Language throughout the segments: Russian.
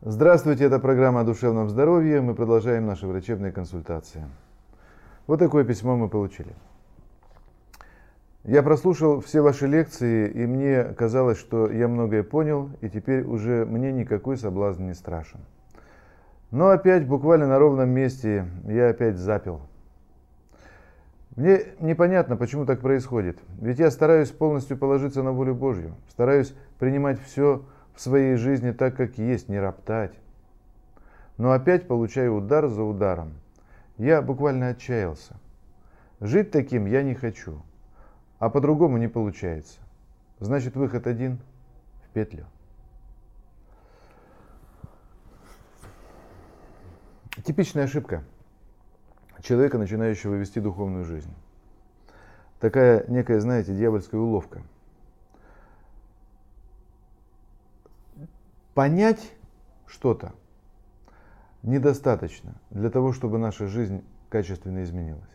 Здравствуйте, это программа о душевном здоровье. Мы продолжаем наши врачебные консультации. Вот такое письмо мы получили. Я прослушал все ваши лекции, и мне казалось, что я многое понял, и теперь уже мне никакой соблазн не страшен. Но опять, буквально на ровном месте, я опять запил. Мне непонятно, почему так происходит. Ведь я стараюсь полностью положиться на волю Божью, стараюсь принимать все в своей жизни так, как есть, не роптать. Но опять получаю удар за ударом. Я буквально отчаялся. Жить таким я не хочу, а по-другому не получается. Значит, выход один – в петлю. Типичная ошибка человека, начинающего вести духовную жизнь. Такая некая, знаете, дьявольская уловка. Понять что-то недостаточно для того, чтобы наша жизнь качественно изменилась.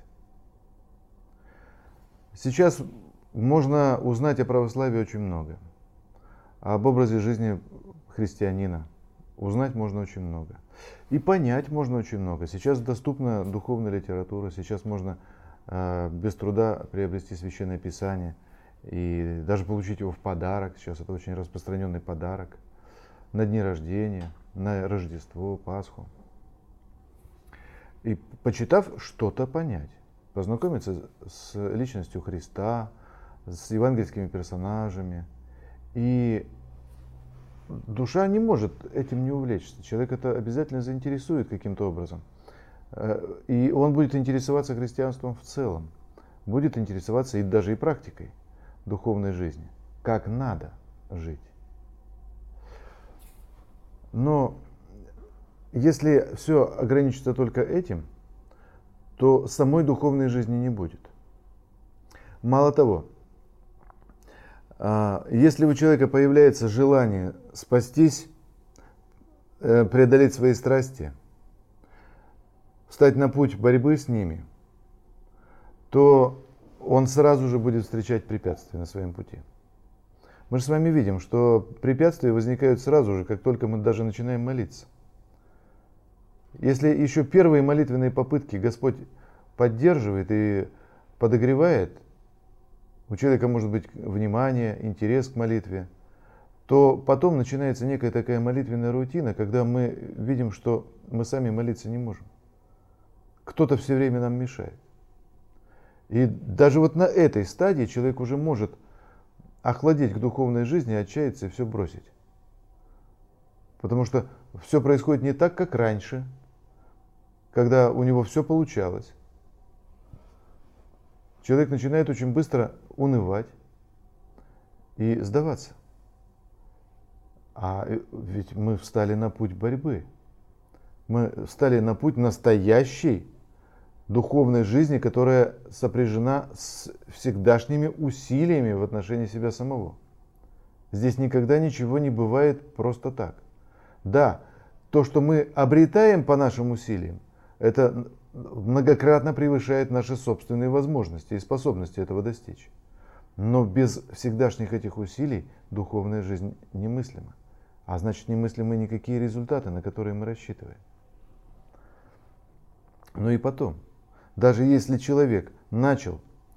Сейчас можно узнать о православии очень много. Об образе жизни христианина узнать можно очень много. И понять можно очень много. Сейчас доступна духовная литература, сейчас можно без труда приобрести Священное Писание и даже получить его в подарок. Сейчас это очень распространенный подарок. На дни рождения, на Рождество, Пасху. И почитав, что-то понять. Познакомиться с личностью Христа, с евангельскими персонажами. И душа не может этим не увлечься. Человек это обязательно заинтересует каким-то образом. И он будет интересоваться христианством в целом. Будет интересоваться и даже и практикой духовной жизни. Как надо жить. Но если все ограничится только этим, то самой духовной жизни не будет. Мало того, если у человека появляется желание спастись, преодолеть свои страсти, встать на путь борьбы с ними, то он сразу же будет встречать препятствия на своем пути. Мы же с вами видим, что препятствия возникают сразу же, как только мы даже начинаем молиться. Если еще первые молитвенные попытки Господь поддерживает и подогревает, у человека может быть внимание, интерес к молитве, то потом начинается некая такая молитвенная рутина, когда мы видим, что мы сами молиться не можем. Кто-то все время нам мешает. И даже вот на этой стадии человек уже может охладеть к духовной жизни, отчаяться и все бросить. Потому что все происходит не так, как раньше, когда у него все получалось. Человек начинает очень быстро унывать и сдаваться. А ведь мы встали на путь борьбы. Мы встали на путь настоящей духовной жизни, которая сопряжена с всегдашними усилиями в отношении себя самого. Здесь никогда ничего не бывает просто так. Да, то, что мы обретаем по нашим усилиям, это многократно превышает наши собственные возможности и способности этого достичь. Но без всегдашних этих усилий духовная жизнь немыслима. А значит, немыслимы никакие результаты, на которые мы рассчитываем. Ну и потом, даже если человек начал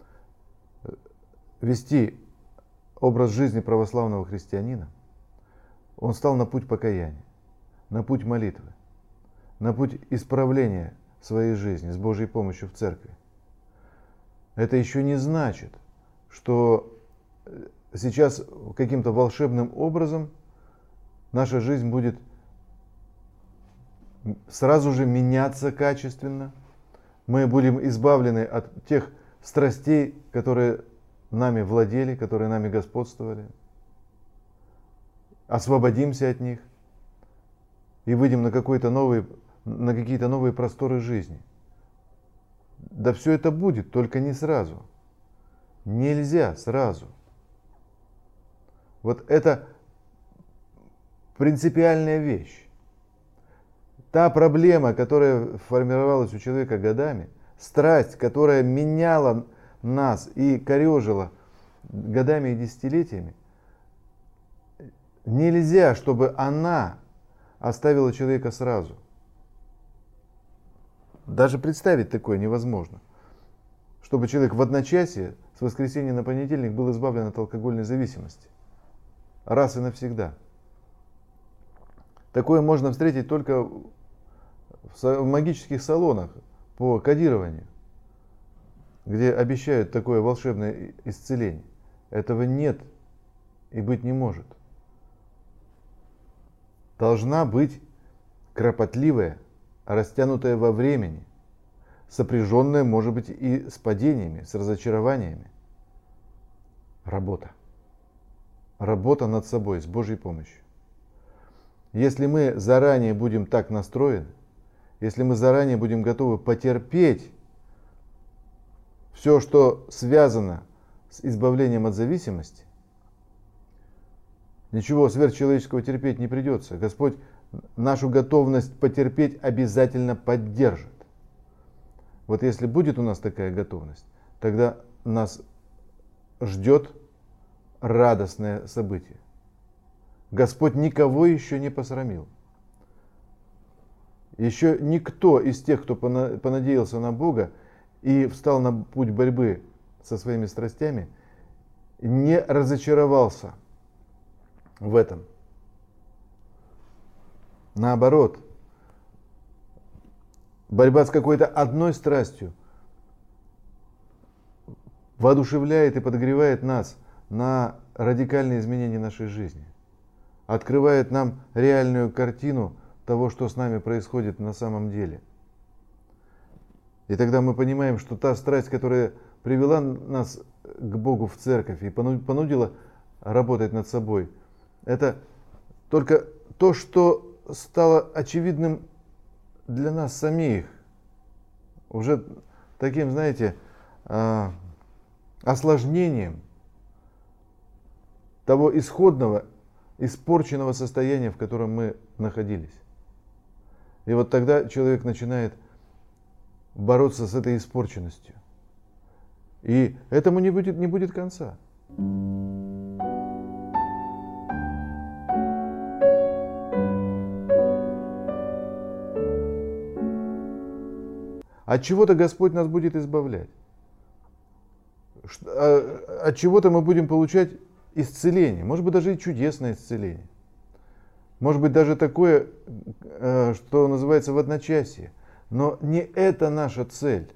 вести образ жизни православного христианина, он стал на путь покаяния, на путь молитвы, на путь исправления своей жизни с Божьей помощью в церкви. Это еще не значит, что сейчас каким-то волшебным образом наша жизнь будет сразу же меняться качественно. Мы будем избавлены от тех страстей, которые нами владели, которые нами господствовали. Освободимся от них и выйдем на какие-то новые просторы жизни. Да все это будет, только не сразу. Нельзя сразу. Вот это принципиальная вещь. Та проблема, которая формировалась у человека годами, страсть, которая меняла нас и корежила годами и десятилетиями, нельзя, чтобы она оставила человека сразу. Даже представить такое невозможно. Чтобы человек в одночасье с воскресенья на понедельник был избавлен от алкогольной зависимости. Раз и навсегда. Такое можно встретить только в магических салонах по кодированию, где обещают такое волшебное исцеление. Этого нет и быть не может. Должна быть кропотливая, растянутая во времени, сопряженная, может быть, и с падениями, с разочарованиями. Работа. Работа над собой с Божьей помощью. Если мы заранее будем так настроены, если мы заранее будем готовы потерпеть все, что связано с избавлением от зависимости, ничего сверхчеловеческого терпеть не придется. Господь нашу готовность потерпеть обязательно поддержит. Вот если будет у нас такая готовность, тогда нас ждет радостное событие. Господь никого еще не посрамил. Еще никто из тех, кто понадеялся на Бога и встал на путь борьбы со своими страстями, не разочаровался в этом. Наоборот, борьба с какой-то одной страстью воодушевляет и подогревает нас на радикальные изменения нашей жизни. Открывает нам реальную картину того, что с нами происходит на самом деле. И тогда мы понимаем, что та страсть, которая привела нас к Богу в церковь и понудила работать над собой, это только то, что стало очевидным для нас самих. Уже таким, знаете, осложнением того исходного, испорченного состояния, в котором мы находились. И вот тогда человек начинает бороться с этой испорченностью. И этому не будет конца. От чего-то Господь нас будет избавлять. От чего-то мы будем получать исцеление. Может быть, даже и чудесное исцеление. Может быть, даже такое, что называется в одночасье. Но не это наша цель.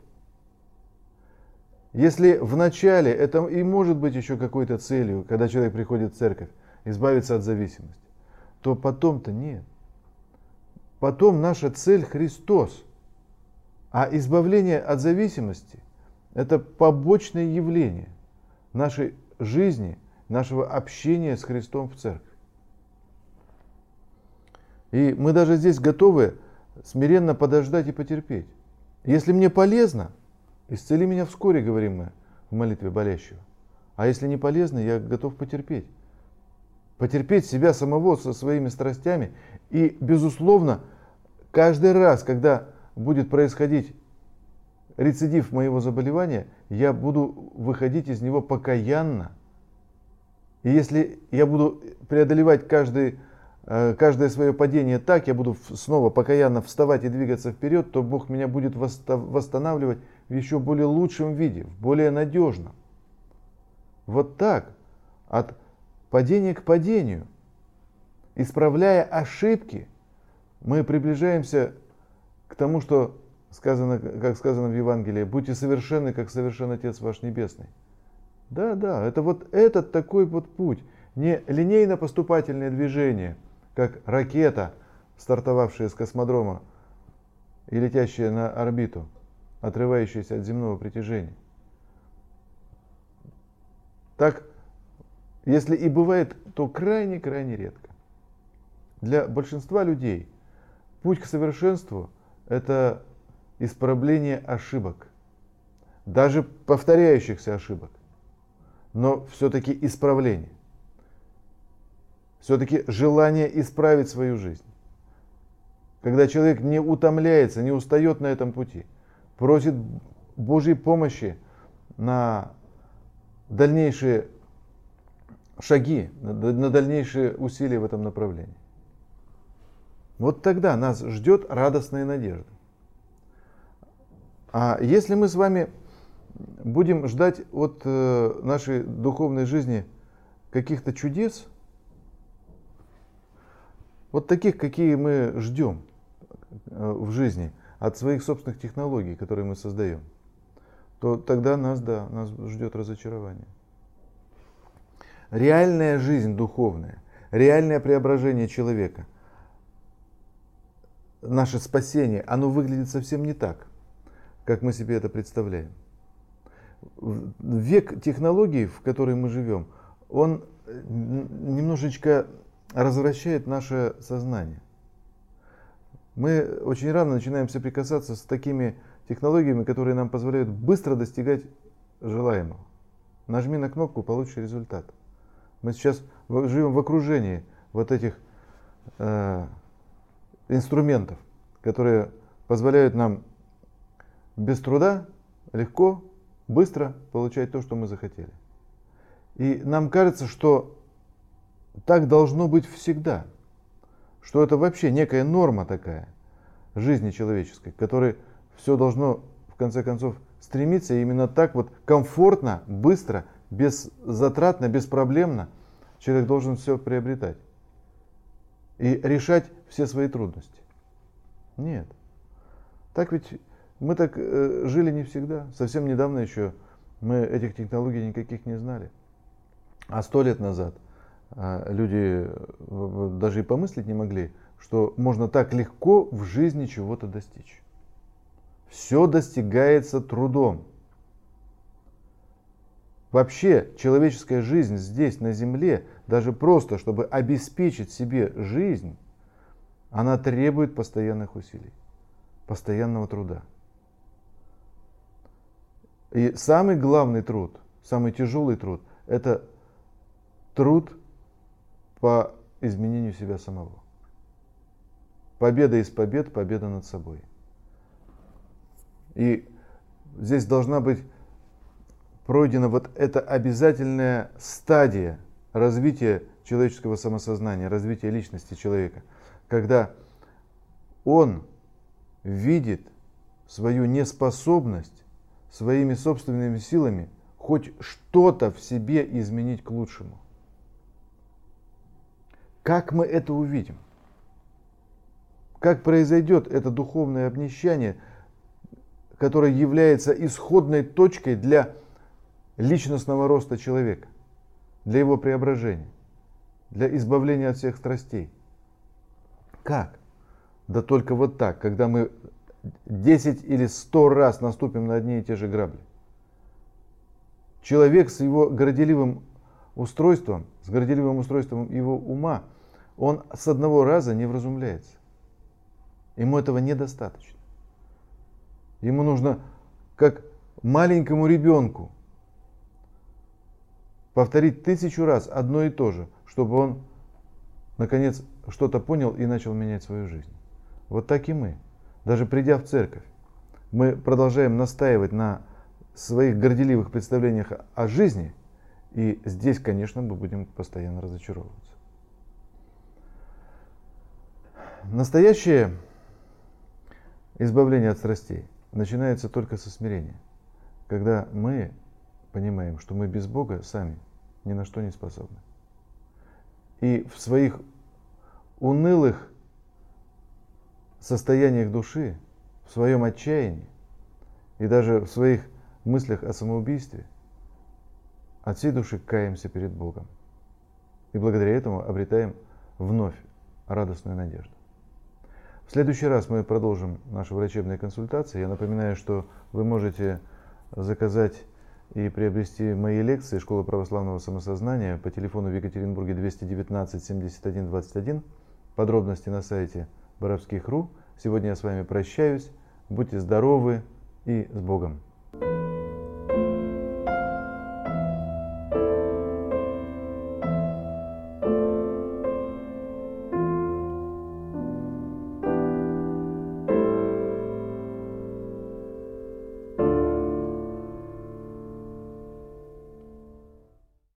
Если в начале это и может быть еще какой-то целью, когда человек приходит в церковь, избавиться от зависимости, то потом-то нет. Потом наша цель Христос. А избавление от зависимости – это побочное явление нашей жизни, нашего общения с Христом в церкви. И мы даже здесь готовы смиренно подождать и потерпеть. Если мне полезно, исцели меня вскоре, говорим мы в молитве болящего. А если не полезно, я готов потерпеть. Потерпеть себя самого со своими страстями. И, безусловно, каждый раз, когда будет происходить рецидив моего заболевания, я буду выходить из него покаянно. И если я буду преодолевать каждое свое падение так, я буду снова покаянно вставать и двигаться вперед, то Бог меня будет восстанавливать в еще более лучшем виде, в более надежном. Вот так, от падения к падению, исправляя ошибки, мы приближаемся к тому, что сказано, как сказано в Евангелии: будьте совершенны, как совершен Отец ваш Небесный. Да, это вот этот такой вот путь, не линейно-поступательное движение, как ракета, стартовавшая с космодрома и летящая на орбиту, отрывающаяся от земного притяжения. Так, если и бывает, то крайне-крайне редко. Для большинства людей путь к совершенству – это исправление ошибок, даже повторяющихся ошибок, но все-таки исправление, все-таки желание исправить свою жизнь. Когда человек не утомляется, не устает на этом пути, просит Божьей помощи на дальнейшие шаги, на дальнейшие усилия в этом направлении. Вот тогда нас ждет радостная надежда. А если мы с вами будем ждать от нашей духовной жизни каких-то чудес, вот таких, какие мы ждем в жизни, от своих собственных технологий, которые мы создаем, то тогда нас ждет разочарование. Реальная жизнь духовная, реальное преображение человека, наше спасение, оно выглядит совсем не так, как мы себе это представляем. Век технологий, в который мы живем, он немножечко развращает наше сознание. Мы очень рано начинаем соприкасаться с такими технологиями, которые нам позволяют быстро достигать желаемого. Нажми на кнопку, получишь результат. Мы сейчас живем в окружении вот этих инструментов, которые позволяют нам без труда, легко, быстро получать то, что мы захотели. И нам кажется, что так должно быть всегда, что это вообще некая норма такая жизни человеческой, к которой все должно в конце концов стремиться, и именно так вот комфортно, быстро, беззатратно, беспроблемно человек должен все приобретать и решать все свои трудности. Нет. Так ведь мы так жили не всегда. Совсем недавно еще мы этих технологий никаких не знали. А 100 лет назад люди даже и помыслить не могли, что можно так легко в жизни чего-то достичь. Все достигается трудом. Вообще человеческая жизнь здесь, на земле, даже просто, чтобы обеспечить себе жизнь, она требует постоянных усилий, постоянного труда. И самый главный труд, самый тяжелый труд, это труд по изменению себя самого. Победа из побед, победа над собой. И здесь должна быть пройдена вот эта обязательная стадия развития человеческого самосознания, развития личности человека, когда он видит свою неспособность своими собственными силами хоть что-то в себе изменить к лучшему. Как мы это увидим? Как произойдет это духовное обнищание, которое является исходной точкой для личностного роста человека, для его преображения, для избавления от всех страстей? Как? Да только вот так, когда мы 10 или 100 раз наступим на одни и те же грабли. Человек с его горделивым устройством, его ума, он с одного раза не вразумляется. Ему этого недостаточно. Ему нужно, как маленькому ребенку, повторить 1000 раз одно и то же, чтобы он, наконец, что-то понял и начал менять свою жизнь. Вот так и мы. Даже придя в церковь, мы продолжаем настаивать на своих горделивых представлениях о жизни, и здесь, конечно, мы будем постоянно разочаровываться. Настоящее избавление от страстей начинается только со смирения, когда мы понимаем, что мы без Бога сами ни на что не способны. И в своих унылых состояниях души, в своем отчаянии и даже в своих мыслях о самоубийстве от всей души каемся перед Богом. И благодаря этому обретаем вновь радостную надежду. В следующий раз мы продолжим наши врачебные консультации. Я напоминаю, что вы можете заказать и приобрести мои лекции «Школа православного самосознания» по телефону в Екатеринбурге 219 71 21. Подробности на сайте borovskih.ru. Сегодня я с вами прощаюсь. Будьте здоровы и с Богом.